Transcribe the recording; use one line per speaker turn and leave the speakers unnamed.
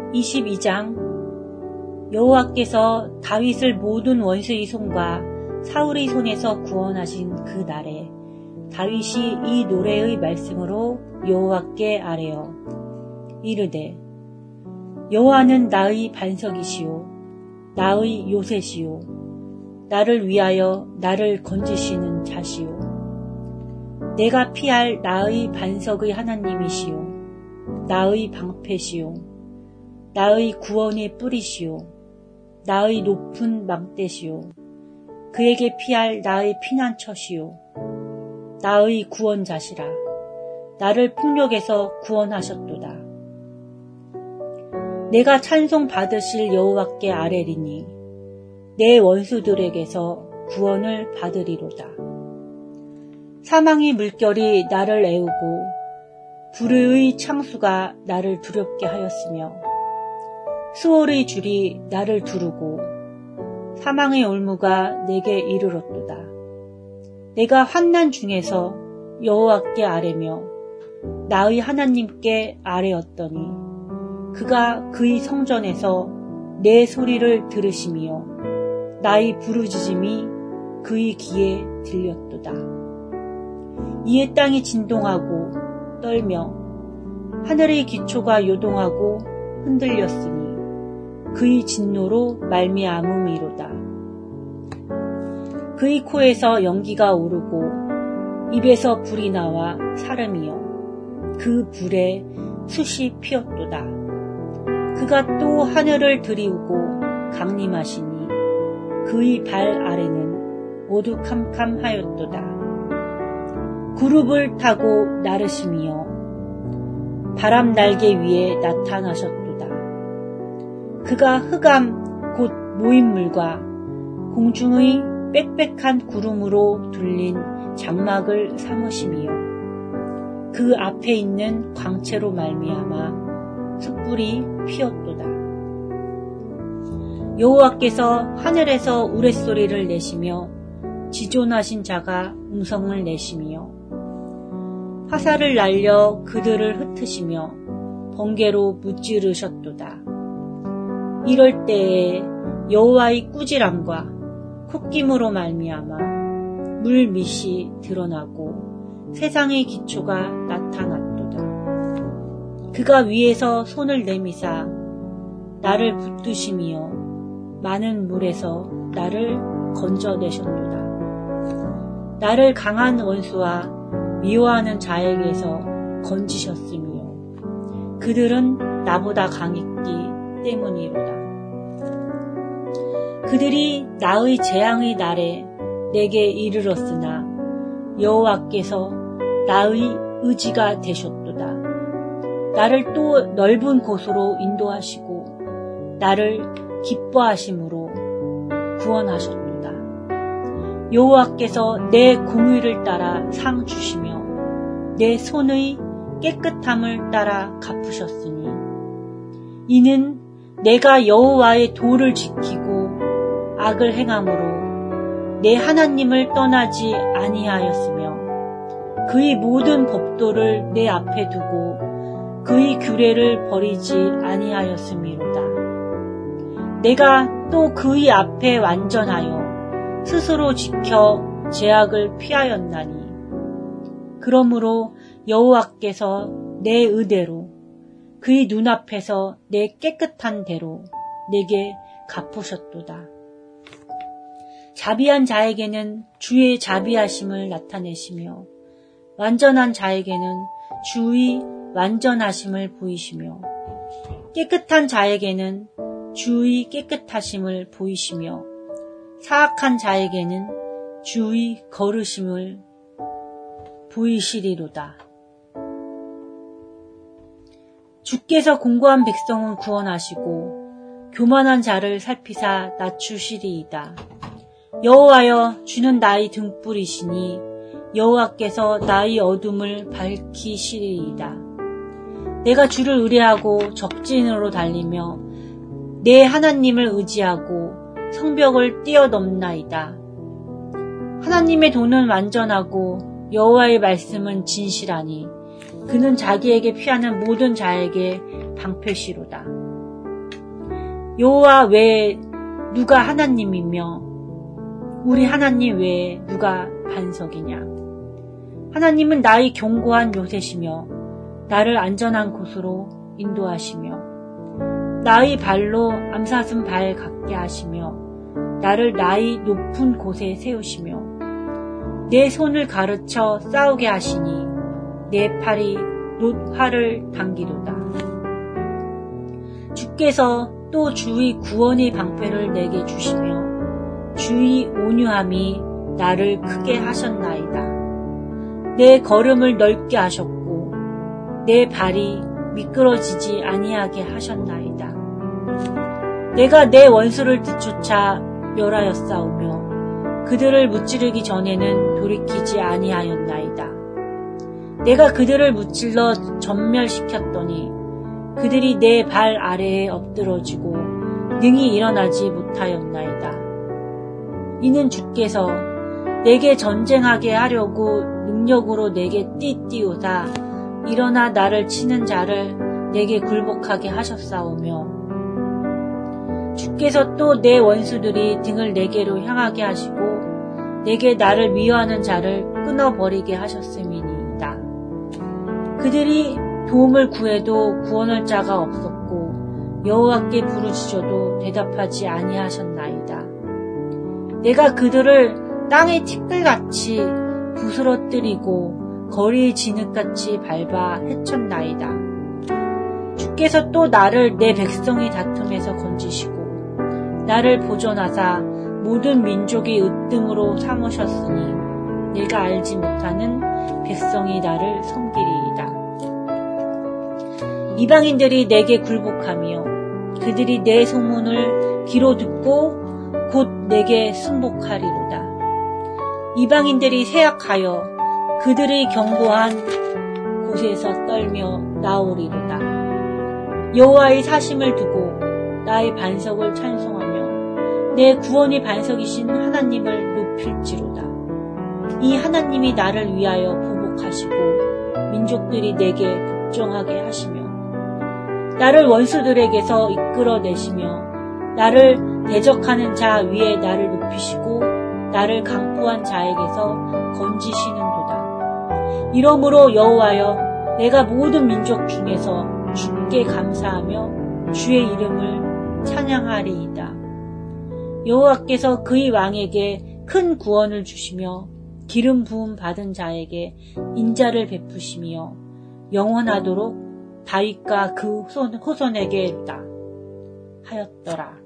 22장 여호와께서 다윗을 모든 원수의 손과 사울의 손에서 구원하신 그 날에 다윗이 이 노래의 말씀으로 여호와께 아뢰어 이르되 여호와는 나의 반석이시오 나의 요새시오 나를 위하여 나를 건지시는 자시오 내가 피할 나의 반석의 하나님이시오 나의 방패시오 나의 구원의 뿌리시오 나의 높은 망대시오 그에게 피할 나의 피난처시오 나의 구원자시라 나를 폭력에서 구원하셨도다 내가 찬송 받으실 여호와께 아뢰리니 내 원수들에게서 구원을 받으리로다 사망의 물결이 나를 애우고 불의의 창수가 나를 두렵게 하였으며 수월의 줄이 나를 두르고 사망의 올무가 내게 이르렀도다. 내가 환난 중에서 여호와께 아뢰며 나의 하나님께 아뢰었더니 그가 그의 성전에서 내 소리를 들으시며 나의 부르짖음이 그의 귀에 들렸도다. 이에 땅이 진동하고 떨며 하늘의 기초가 요동하고 흔들렸으니 그의 진노로 말미암음이로다. 그의 코에서 연기가 오르고 입에서 불이 나와 사름이여 그 불에 숯이 피었도다. 그가 또 하늘을 들이우고 강림하시니 그의 발 아래는 오두캄캄하였도다. 구룹을 타고 나르시며 바람 날개 위에 나타나셨도다. 그가 흑암 곧 모임물과 공중의 빽빽한 구름으로 둘린 장막을 삼으시며 그 앞에 있는 광채로 말미암아 숯불이 피었도다. 여호와께서 하늘에서 우레소리를 내시며 지존하신 자가 음성을 내시며 화살을 날려 그들을 흩으시며 번개로 무찌르셨도다. 이럴 때에 여호와의 꾸지람과 콧김으로 말미암아 물밑이 드러나고 세상의 기초가 나타났도다. 그가 위에서 손을 내미사 나를 붙드시며 많은 물에서 나를 건져내셨도다. 나를 강한 원수와 미워하는 자에게서 건지셨으며 그들은 나보다 강했기 때문이로다. 그들이 나의 재앙의 날에 내게 이르렀으나 여호와께서 나의 의지가 되셨도다. 나를 또 넓은 곳으로 인도하시고 나를 기뻐하심으로 구원하셨도다. 여호와께서 내 공의를 따라 상 주시며 내 손의 깨끗함을 따라 갚으셨으니 이는 내가 여호와의 도를 지키고 악을 행함으로 내 하나님을 떠나지 아니하였으며 그의 모든 법도를 내 앞에 두고 그의 규례를 버리지 아니하였음이로다. 내가 또 그의 앞에 완전하여 스스로 지켜 죄악을 피하였나니 그러므로 여호와께서 내 의대로 그의 눈앞에서 내 깨끗한 대로 내게 갚으셨도다. 자비한 자에게는 주의 자비하심을 나타내시며 완전한 자에게는 주의 완전하심을 보이시며 깨끗한 자에게는 주의 깨끗하심을 보이시며 사악한 자에게는 주의 거르심을 보이시리로다. 주께서 공고한 백성은 구원하시고 교만한 자를 살피사 낮추시리이다. 여호와여 주는 나의 등불이시니 여호와께서 나의 어둠을 밝히시리이다. 내가 주를 의뢰하고 적진으로 달리며 내 하나님을 의지하고 성벽을 뛰어넘나이다. 하나님의 도는 완전하고 여호와의 말씀은 진실하니 그는 자기에게 피하는 모든 자에게 방패시로다. 여호와 외에 누가 하나님이며 우리 하나님 외에 누가 반석이냐. 하나님은 나의 견고한 요새시며 나를 안전한 곳으로 인도하시며 나의 발로 암사슴 발 같게 하시며 나를 나의 높은 곳에 세우시며 내 손을 가르쳐 싸우게 하시니 내 팔이 놋 활을 당기도다. 주께서 또 주의 구원의 방패를 내게 주시며 주의 온유함이 나를 크게 하셨나이다. 내 걸음을 넓게 하셨고 내 발이 미끄러지지 아니하게 하셨나이다. 내가 내 원수를 뒤쫓아 멸하였사오며 그들을 무찌르기 전에는 돌이키지 아니하였나이다. 내가 그들을 무찔러 전멸시켰더니 그들이 내 발 아래에 엎드러지고 능히 일어나지 못하였나이다. 이는 주께서 내게 전쟁하게 하려고 능력으로 내게 띠띠우사 일어나 나를 치는 자를 내게 굴복하게 하셨사오며 주께서 또 내 원수들이 등을 내게로 향하게 하시고 내게 나를 미워하는 자를 끊어버리게 하셨음이니이다. 그들이 도움을 구해도 구원할 자가 없었고 여호와께 부르짖어도 대답하지 아니하셨나이다. 내가 그들을 땅의 티끌같이 부스러뜨리고 거리의 진흙같이 밟아 헤쳤나이다. 주께서 또 나를 내 백성의 다툼에서 건지시고 나를 보존하사 모든 민족의 으뜸으로 삼으셨으니 내가 알지 못하는 백성이 나를 섬기리이다. 이방인들이 내게 굴복하며 그들이 내 소문을 귀로 듣고 곧 내게 순복하리로다. 이방인들이 세약하여 그들의 견고한 곳에서 떨며 나오리로다. 여호와의 사심을 두고 나의 반석을 찬송하며 내 구원의 반석이신 하나님을 높일지로다. 이 하나님이 나를 위하여 보복하시고 민족들이 내게 복종하게 하시며 나를 원수들에게서 이끌어내시며 나를 대적하는 자 위에 나를 높이시고 나를 강포한 자에게서 건지시는도다. 이러므로 여호와여 내가 모든 민족 중에서 주께 감사하며 주의 이름을 찬양하리이다. 여호와께서 그의 왕에게 큰 구원을 주시며 기름 부음 받은 자에게 인자를 베푸시며 영원하도록 다윗과 그 후손에게로다 하였더라.